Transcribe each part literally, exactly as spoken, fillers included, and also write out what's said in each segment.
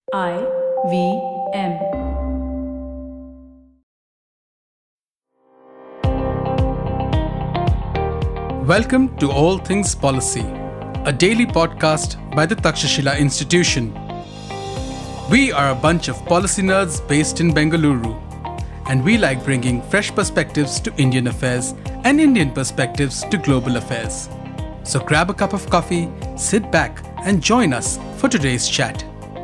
I V M. Welcome to All Things Policy, a daily podcast by the Takshashila Institution. We are a bunch of policy nerds based in Bengaluru, and we like bringing fresh perspectives to Indian affairs and Indian perspectives to global affairs. So grab a cup of coffee, sit back, and join us for today's chat.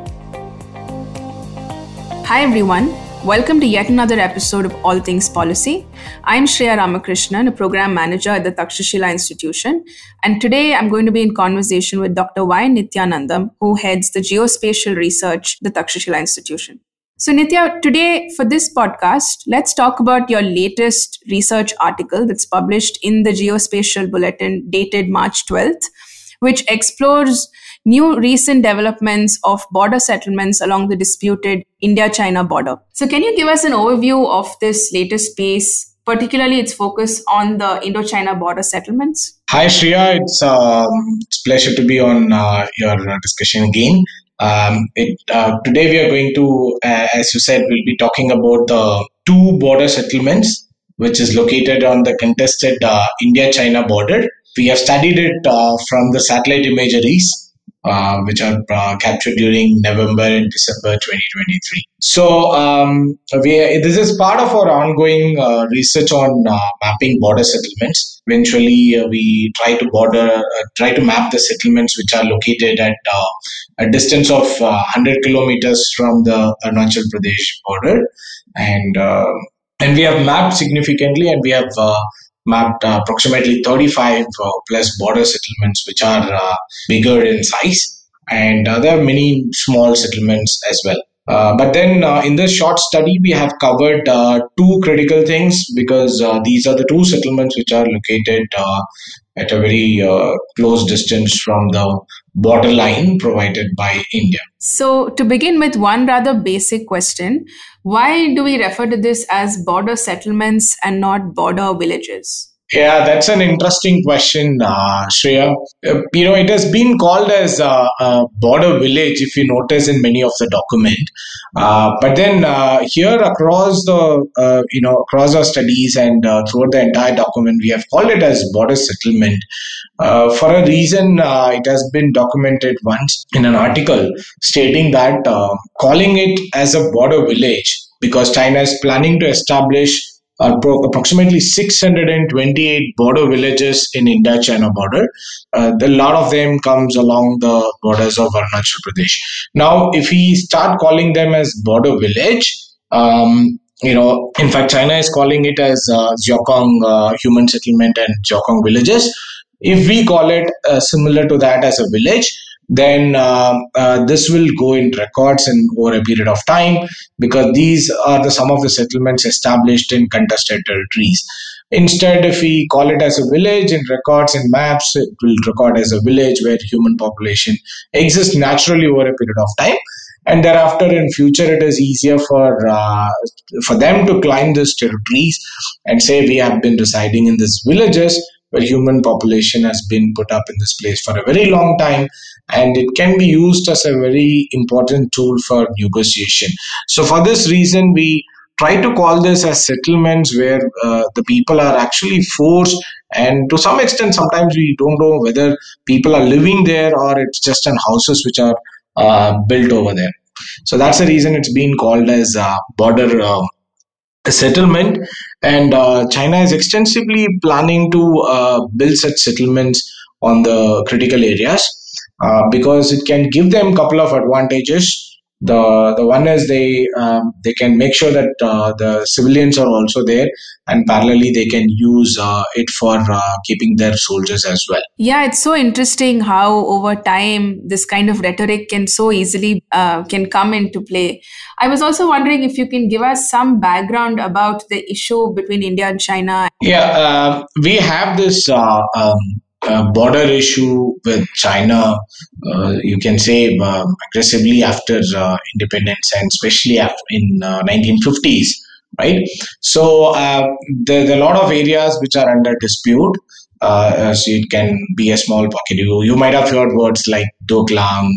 Hi everyone, welcome to yet another episode of All Things Policy. I'm Shreya Ramakrishnan, a program manager at the Takshashila Institution, and today I'm going to be in conversation with Doctor Y. Nithyanandam, who heads the geospatial research at the Takshashila Institution. So Nithya, today for this podcast, let's talk about your latest research article that's published in the Geospatial Bulletin dated March twelfth, which explores new recent developments of border settlements along the disputed India-China border. So can you give us an overview of this latest piece, particularly its focus on the Indo-China border settlements? Hi Shreya, it's, uh, it's a pleasure to be on uh, your discussion again. Um, it, uh, today we are going to, uh, as you said, we'll be talking about the two border settlements, which is located on the contested uh, India-China border. We have studied it uh, from the satellite imageries, uh, which are uh, captured during November and December twenty twenty-three. So um, we, this is part of our ongoing uh, research on uh, mapping border settlements. Eventually, uh, we try to border, uh, try to map the settlements which are located at uh, a distance of uh, one hundred kilometers from the Arunachal Pradesh border, and uh, and we have mapped significantly, and we have uh, mapped uh, approximately thirty-five uh, plus border settlements which are uh, bigger in size, and uh, there are many small settlements as well. Uh, but then uh, in this short study, we have covered uh, two critical things because uh, these are the two settlements which are located uh, at a very uh, close distance from the borderline provided by India. So to begin with one rather basic question, why do we refer to this as border settlements and not border villages? Yeah, that's an interesting question, uh, Shreya. Uh, you know, it has been called as uh, a border village, if you notice in many of the document. Uh, but then uh, here across the, uh, you know, across our studies and uh, throughout the entire document, we have called it as border settlement. Uh, for a reason, uh, it has been documented once in an article stating that uh, calling it as a border village because China is planning to establish Uh, approximately six hundred twenty-eight border villages in India-China border. Uh, a lot of them comes along the borders of Arunachal Pradesh. Now, if we start calling them as border village, um, you know, in fact, China is calling it as uh, Jiaokong uh, human settlement and Jiaokong villages. If we call it uh, similar to that as a village, then uh, uh, this will go in records in over a period of time because these are the some of the settlements established in contested territories. Instead, if we call it as a village in records and maps, it will record as a village where human population exists naturally over a period of time. And thereafter, in future, it is easier for uh, for them to climb these territories and say we have been residing in these villages where human population has been put up in this place for a very long time, and it can be used as a very important tool for negotiation. So for this reason, we try to call this as settlements where uh, the people are actually forced, and to some extent, sometimes we don't know whether people are living there or it's just in houses which are uh, built over there. So that's the reason it's been called as uh, border uh, settlement, and uh, China is extensively planning to uh, build such settlements on the critical areas uh, because it can give them a couple of advantages. The the one is they um, they can make sure that uh, the civilians are also there, and parallelly they can use uh, it for uh, keeping their soldiers as well. Yeah, it's so interesting how over time this kind of rhetoric can so easily uh, can come into play. I was also wondering if you can give us some background about the issue between India and China. Yeah, uh, we have this uh, um, uh, border issue with China, uh, you can say uh, aggressively after uh, independence, and especially after in uh, nineteen fifties, right? So uh, there, there are a lot of areas which are under dispute. Uh, so it can be a small pocket. You, you might have heard words like Doklam,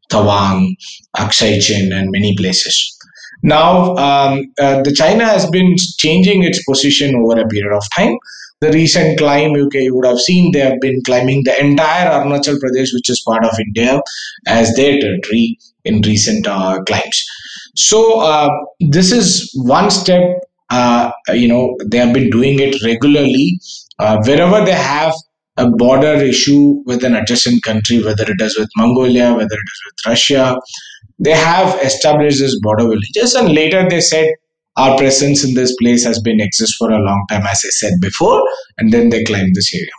Tawang, Aksai Chin, and many places. Now, um, uh, the China has been changing its position over a period of time. The recent climb, you, you would have seen, they have been climbing the entire Arunachal Pradesh, which is part of India, as their territory in recent uh, climbs. So uh, this is one step. Uh, you know, they have been doing it regularly. Uh, wherever they have a border issue with an adjacent country, whether it is with Mongolia, whether it is with Russia, they have established these border villages, and later they said our presence in this place has been exist for a long time, as I said before, and then they climbed this area.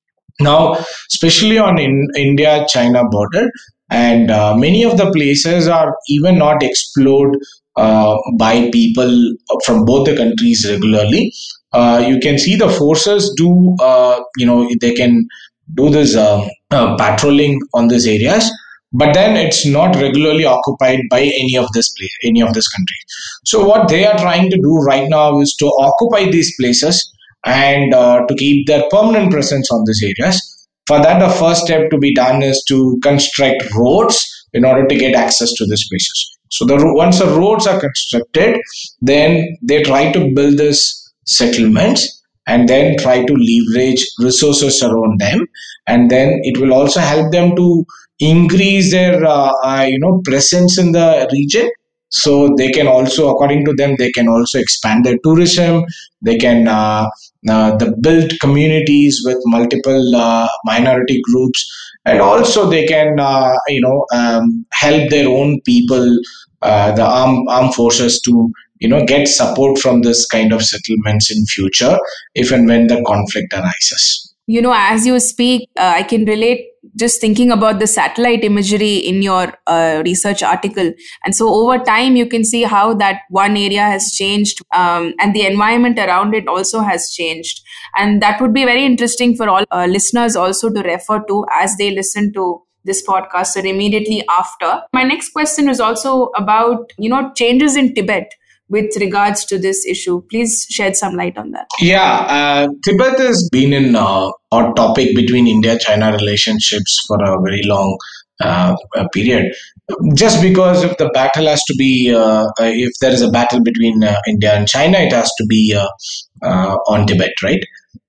Now, especially on in India-China border, and uh, many of the places are even not explored uh, by people from both the countries regularly. Uh, you can see the forces do, uh, you know, they can do this uh, uh, patrolling on these areas, but then it's not regularly occupied by any of this place, any of this country. So what they are trying to do right now is to occupy these places and uh, to keep their permanent presence on these areas. For that, the first step to be done is to construct roads in order to get access to these places. So the once the roads are constructed, then they try to build this settlements and then try to leverage resources around them, and then it will also help them to increase their uh, uh, you know presence in the region. So they can also, according to them, they can also expand their tourism. They can uh, uh, the build communities with multiple uh, minority groups, and also they can uh, you know um, help their own people, uh, the armed armed forces, to you know get support from this kind of settlements in future if and when the conflict arises. You know, as you speak, uh, I can relate just thinking about the satellite imagery in your uh, research article. And so over time, you can see how that one area has changed um, and the environment around it also has changed. And that would be very interesting for all uh, listeners also to refer to as they listen to this podcast or immediately after. My next question is also about, you know, changes in Tibet with regards to this issue. Please shed some light on that. Yeah, uh, Tibet has been in uh, hot topic between India-China relationships for a very long uh, period. Just because if the battle has to be, uh, if there is a battle between uh, India and China, it has to be uh, uh, on Tibet, right?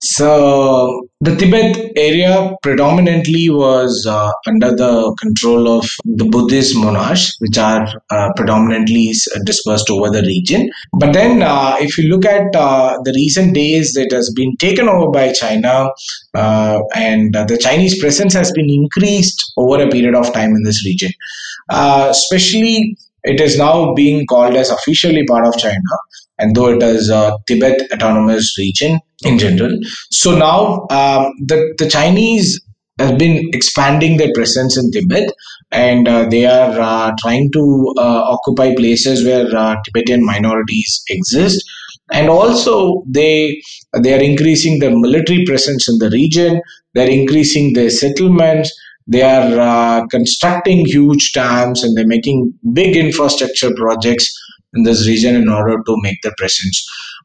So the Tibet area predominantly was uh, under the control of the Buddhist monarchs, which are uh, predominantly dispersed over the region. But then uh, if you look at uh, the recent days, it has been taken over by China, uh, and uh, the Chinese presence has been increased over a period of time in this region. Uh, especially, it is now being called as officially part of China, and though it is a Tibet Autonomous Region in general. So now um, the, the Chinese have been expanding their presence in Tibet, and uh, they are uh, trying to uh, occupy places where uh, Tibetan minorities exist. And also they they are increasing their military presence in the region. They're increasing their settlements. They are uh, constructing huge dams, and they're making big infrastructure projects in this region in order to make their presence.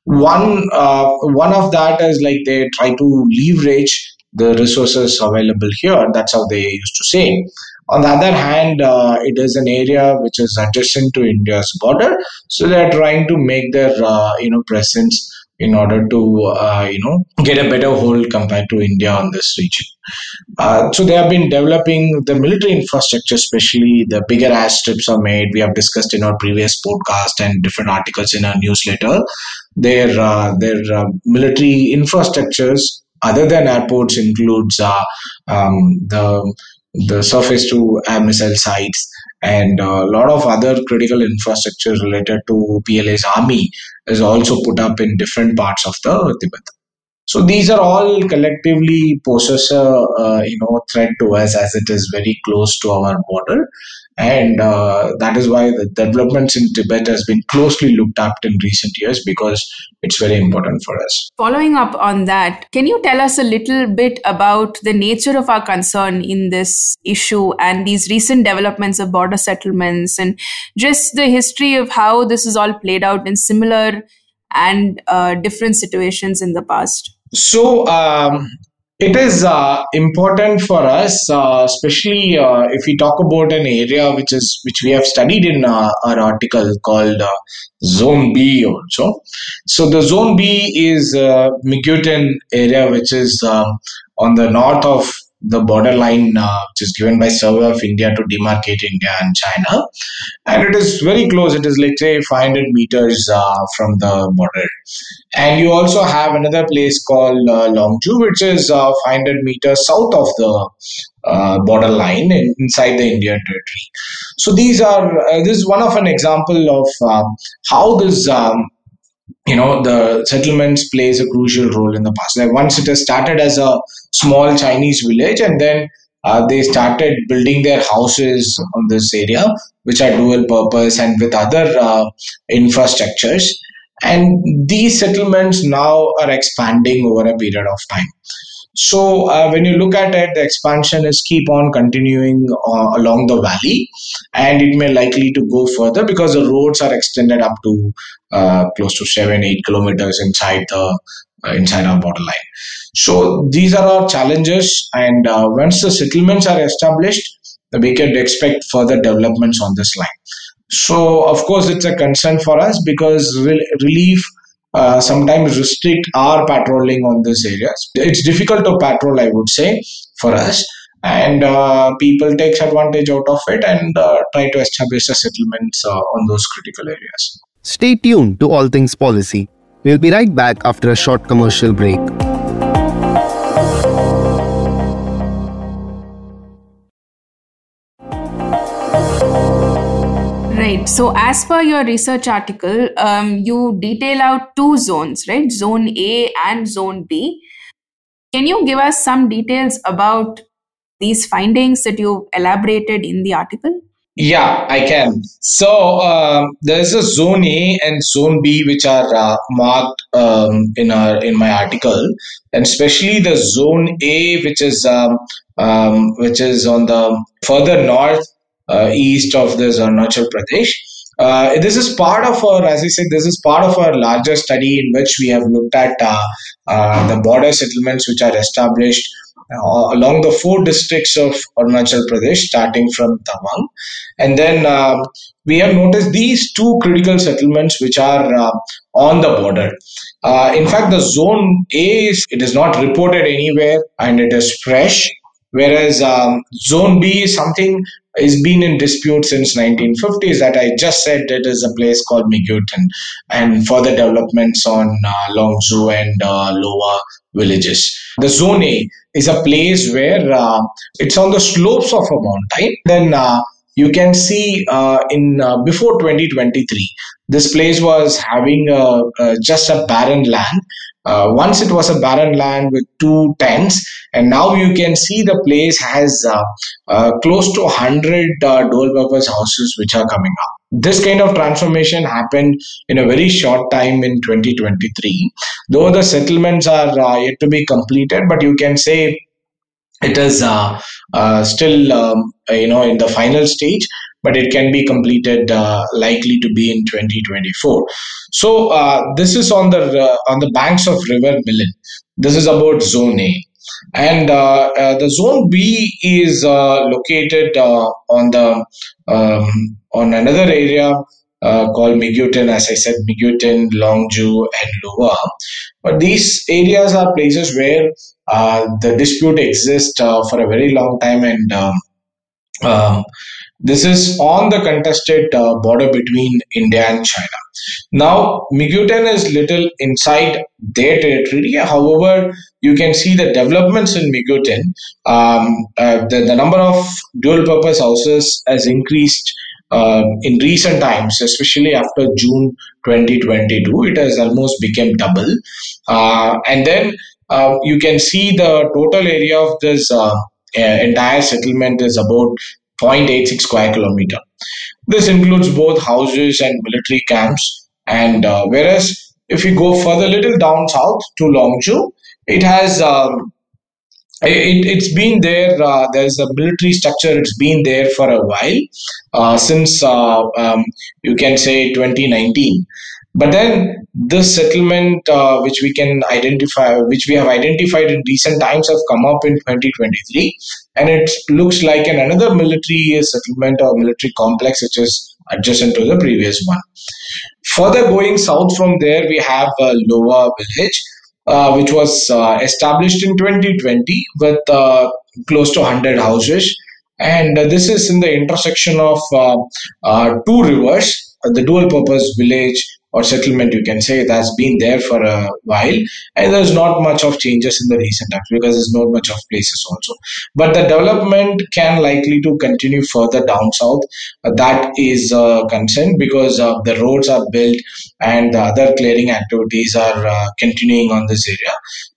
One uh, one of that is like they try to leverage the resources available here. That's how they used to say. On the other hand, uh, it is an area which is adjacent to India's border, so they are trying to make their uh, you know presence in order to uh, you know get a better hold compared to India on this region. Uh, so they have been developing the military infrastructure, especially the bigger airstrips are made. We have discussed in our previous podcast and different articles in our newsletter. Their uh, their uh, military infrastructures, other than airports, includes uh, um, the the surface to air missile sites and a lot of other critical infrastructure related to P L A's army is also put up in different parts of the Tibet. So these are all collectively poses a uh, you know threat to us, as it is very close to our border, and uh, that is why the developments in Tibet has been closely looked at in recent years, because it's very important for us. Following up on that, can you tell us a little bit about the nature of our concern in this issue and these recent developments of border settlements and just the history of how this is all played out in similar and uh, different situations in the past? So um, It is uh, important for us, uh, especially uh, if we talk about an area which is which we have studied in uh, our article called uh, Zone B also. So the Zone B is uh, Miguetin area, which is um, on the north of the borderline, uh, which is given by Survey of India to demarcate India and China, and it is very close. It is, let's say, five hundred meters uh, from the border. And you also have another place called uh, Longju, which is uh, five hundred meters south of the uh, borderline in, inside the Indian territory. So these are uh, this is one of an example of um, how this um, you know the settlements plays a crucial role in the past. Like once it has started as a small Chinese village, and then uh, they started building their houses on this area, which are dual purpose and with other uh, infrastructures. And these settlements now are expanding over a period of time. So uh, when you look at it, the expansion is keep on continuing uh, along the valley, and it may likely to go further because the roads are extended up to uh, close to seven, eight kilometers inside the uh, inside our borderline. So these are our challenges, and uh, once the settlements are established, we can expect further developments on this line. So, of course, it's a concern for us because re- relief uh, sometimes restrict our patrolling on these areas. It's difficult to patrol, I would say, for us. And uh, people take advantage out of it and uh, try to establish the settlements uh, on those critical areas. Stay tuned to All Things Policy. We'll be right back after a short commercial break. Right. So, as per your research article, um, you detail out two zones, right? Zone A and Zone B. Can you give us some details about these findings that you elaborated in the article? Yeah, I can. So um, there is a Zone A and Zone B, which are uh, marked um, in our in my article, and especially the Zone A, which is um, um, which is on the further north uh, east of this Arunachal Pradesh. Uh, this is part of our, as I said, this is part of our larger study in which we have looked at uh, uh, the border settlements which are established uh, along the four districts of Arunachal Pradesh, starting from Tawang. And then uh, we have noticed these two critical settlements which are uh, on the border. Uh, in fact, the Zone A, is, it is not reported anywhere and it is fresh, whereas um, Zone B is something has been in dispute since nineteen fifties that I just said it is a place called Miguetin, and further developments on uh, Longju and uh, Lower villages. The Zone A is a place where uh, it's on the slopes of a mountain. Then uh, you can see uh, in uh, before twenty twenty-three, this place was having a, uh, just a barren land. Uh, once it was a barren land with two tents, and now you can see the place has uh, uh, close to one hundred uh, dual-purpose houses which are coming up. This kind of transformation happened in a very short time in twenty twenty-three. Though the settlements are uh, yet to be completed, but you can say it is uh, uh, still um, you know in the final stage, but it can be completed uh, likely to be in twenty twenty-four. So uh, this is on the uh, on the banks of River Milan. This is about Zone A. And uh, uh, the Zone B is uh, located uh, on the um, on another area uh, called Miguetin, as I said, Miguetin, Longju, and Lower. But these areas are places where uh, the dispute exists uh, for a very long time, and um, um, this is on the contested uh, border between India and China. Now, Miguetin is little inside their territory. However, you can see the developments in Miguetin. Um, uh, the, the number of dual-purpose houses has increased uh, in recent times, especially after June twenty twenty-two. It has almost become double. Uh, and then uh, you can see the total area of this uh, uh, entire settlement is about zero point eight six square kilometer. This includes both houses and military camps. And uh, whereas if you go further, little down south to Longju, it has um, it, it's been there. Uh, there's a military structure. It's been there for a while uh, since uh, um, you can say twenty nineteen. But then this settlement, uh, which we can identify, which we have identified in recent times, have come up in twenty twenty-three, and it looks like an another military settlement or military complex which is adjacent to the previous one. Further going south from there, we have uh, Lower Village, uh, which was uh, established in twenty twenty with uh, close to one hundred houses. And uh, this is in the intersection of uh, uh, two rivers, uh, the dual purpose village or settlement, you can say. It has been there for a while, and there's not much of changes in the recent times because there's not much of places also. But the development can likely to continue further down south. Uh, that is a concern because uh, the roads are built and the other clearing activities are uh, continuing on this area.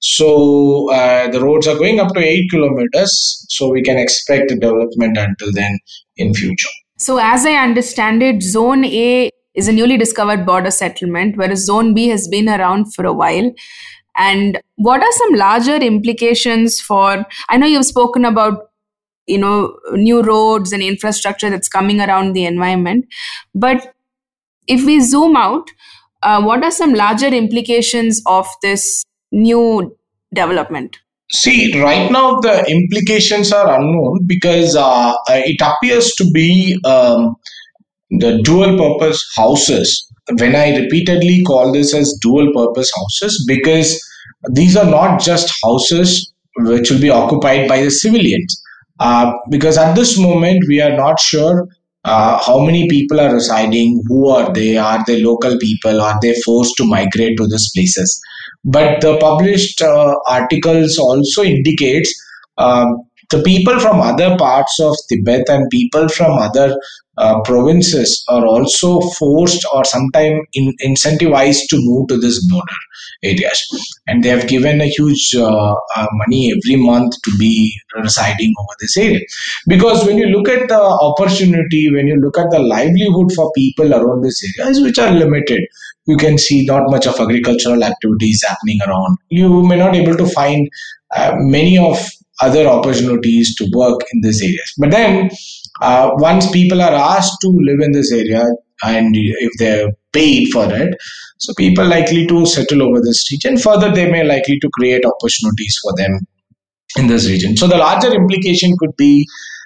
So uh, the roads are going up to eight kilometers. So we can expect development until then in future. So as I understand it, Zone A is a newly discovered border settlement, whereas Zone B has been around for a while. And what are some larger implications for, I know you've spoken about, you know, new roads and infrastructure that's coming around the environment, but if we zoom out, uh, what are some larger implications of this new development? See, right now the implications are unknown because uh, it appears to be um, the dual purpose houses. When I repeatedly call this as dual purpose houses, because these are not just houses which will be occupied by the civilians. Uh, because at this moment, we are not sure uh, how many people are residing, who are they, are they local people, are they forced to migrate to these places. But the published uh, articles also indicates um, the people from other parts of Tibet and people from other uh, provinces are also forced or sometimes in, incentivized to move to this border areas. And they have given a huge uh, uh, money every month to be residing over this area. Because when you look at the opportunity, when you look at the livelihood for people around this areas, which are limited, you can see not much of agricultural activities happening around. You may not be able to find uh, many of other opportunities to work in these areas. But then uh, once people are asked to live in this area and if they're paid for it, so people likely to settle over this region. Further, they may likely to create opportunities for them in this region. So the larger implication could be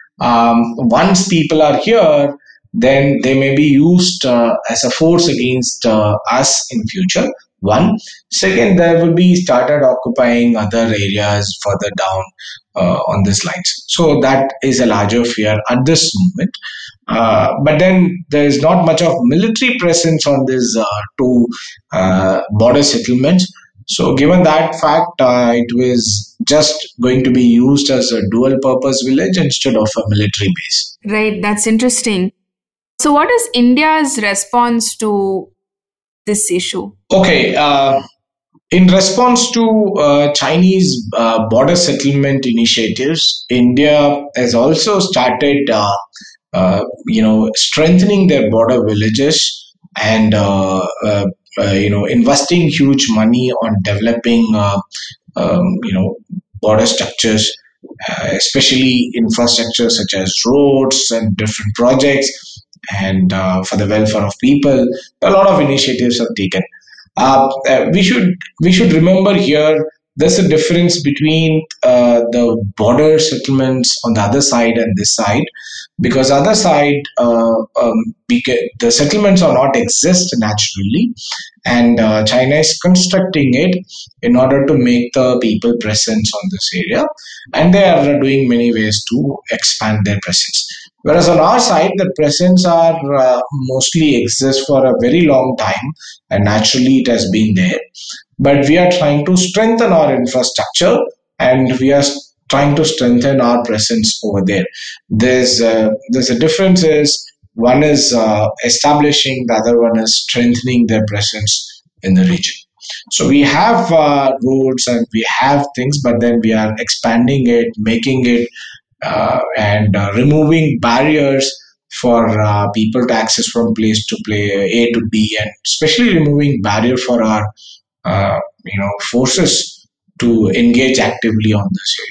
um, once people are here, then they may be used uh, as a force against uh, us in future. One. Second, there will be started occupying other areas further down uh, on these lines. So that is a larger fear at this moment. Uh, but then there is not much of military presence on these uh, two uh, border settlements. So given that fact, uh, it was just going to be used as a dual purpose village instead of a military base. Right, that's interesting. So what is India's response to this issue? Okay, uh, in response to uh, Chinese uh, border settlement initiatives, India has also started, uh, uh, you know, strengthening their border villages and, uh, uh, uh, you know, investing huge money on developing, uh, um, you know, border structures, uh, especially infrastructure such as roads and different projects. And uh, for the welfare of people, a lot of initiatives are taken. Uh, uh, we should we should remember here there's a difference between uh, the border settlements on the other side and this side, because other side uh, um, the settlements are not exist naturally, and uh, China is constructing it in order to make the people presence on this area, and they are doing many ways to expand their presence. Whereas on our side, the presence are uh, mostly exist for a very long time, and naturally it has been there. But we are trying to strengthen our infrastructure, and we are trying to strengthen our presence over there. There's uh, there's a difference is one is uh, establishing, the other one is strengthening their presence in the region. So we have uh, roads and we have things, but then we are expanding it, making it Uh, and uh, removing barriers for uh, people to access from place to place, A to B, and especially removing barrier for our uh, you know forces to engage actively on these areas.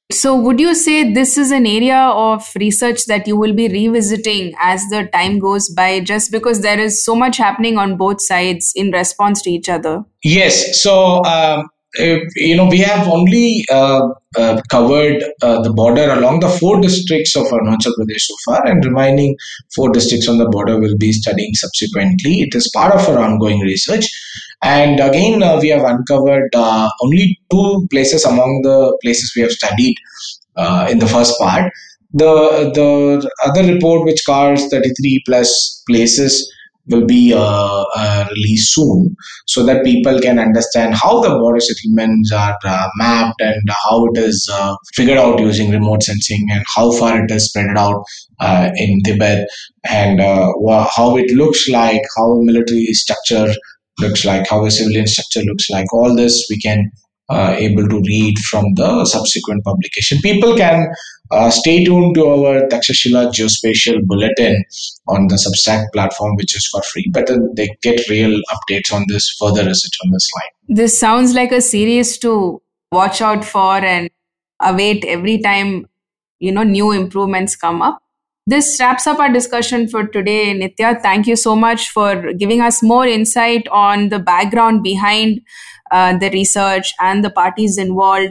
So would you say this is an area of research that you will be revisiting as the time goes by, just because there is so much happening on both sides in response to each other? Yes. So, um, if, you know, we have only uh, uh, covered uh, the border along the four districts of Arunachal Pradesh so far, and remaining four districts on the border will be studying subsequently. It is part of our ongoing research. And again, uh, we have uncovered uh, only two places among the places we have studied uh, in the first part. The the other report, which covers thirty-three plus places, will be uh, uh, released soon, so that people can understand how the border settlements are uh, mapped and how it is uh, figured out using remote sensing, and how far it is spread out uh, in Tibet, and uh, wha- how it looks like, how military structure looks like, how a civilian structure looks like. All this we can uh, able to read from the subsequent publication. People can uh, stay tuned to our Takshashila Geospatial Bulletin on the Substack platform, which is for free, but then they get real updates on this, further research on this line. This sounds like a series to watch out for and await every time, you know, new improvements come up. This wraps up our discussion for today, Nitya. Thank you so much for giving us more insight on the background behind uh, the research and the parties involved.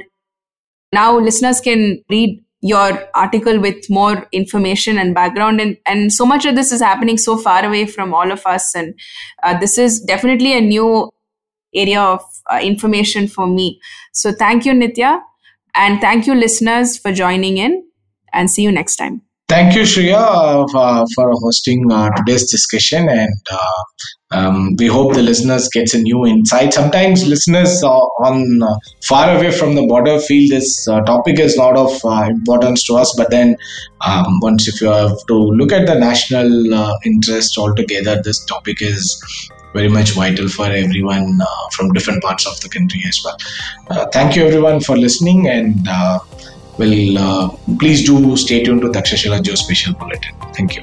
Now listeners can read your article with more information and background, and, and so much of this is happening so far away from all of us, and uh, this is definitely a new area of uh, information for me. So thank you, Nitya, and thank you listeners for joining in, and see you next time. Thank you, Shreya, uh, for, for hosting uh, today's discussion, and uh, um, we hope the listeners get a new insight. Sometimes listeners uh, on uh, far away from the border feel this uh, topic is not of uh, importance to us, but then um, once if you have to look at the national uh, interest altogether, this topic is very much vital for everyone uh, from different parts of the country as well. Uh, thank you everyone for listening, and uh, Well, uh, please do stay tuned to Takshashila Geospatial Bulletin. Thank you.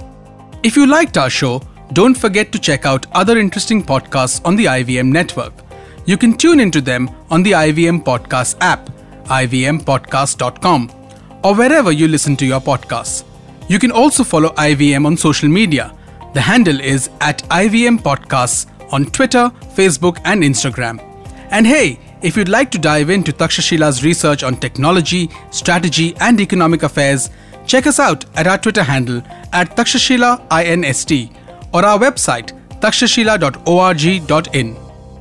If you liked our show, don't forget to check out other interesting podcasts on the I V M network. You can tune into them on the I V M Podcast app, I V M podcast dot com, or wherever you listen to your podcasts. You can also follow I V M on social media. The handle is at I V M Podcasts on Twitter, Facebook, and Instagram. And hey, if you'd like to dive into Takshashila's research on technology, strategy, and economic affairs, check us out at our Twitter handle at Takshashila Inst or our website takshashila dot org dot in.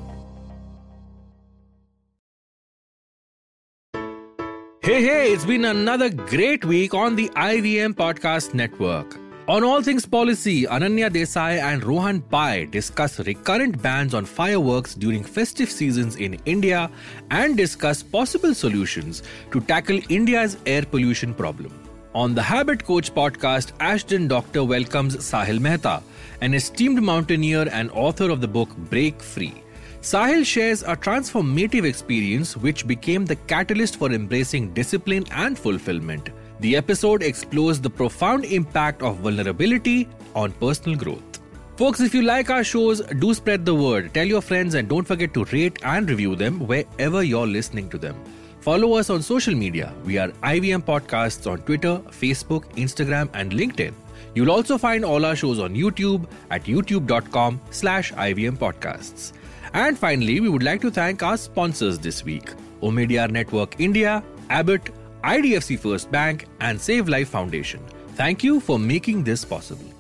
Hey, hey, it's been another great week on the I V M Podcast Network. On All Things Policy, Ananya Desai and Rohan Pai discuss recurrent bans on fireworks during festive seasons in India and discuss possible solutions to tackle India's air pollution problem. On the Habit Coach podcast, Ashton Doctor welcomes Sahil Mehta, an esteemed mountaineer and author of the book Break Free. Sahil shares a transformative experience which became the catalyst for embracing discipline and fulfillment. The episode explores the profound impact of vulnerability on personal growth. Folks, if you like our shows, do spread the word. Tell your friends and don't forget to rate and review them wherever you're listening to them. Follow us on social media. We are I V M Podcasts on Twitter, Facebook, Instagram, and LinkedIn. You'll also find all our shows on YouTube at youtube.com slash IVM Podcasts. And finally, we would like to thank our sponsors this week: Omidyar Network India, Abbott, I D F C First Bank, and Save Life Foundation. Thank you for making this possible.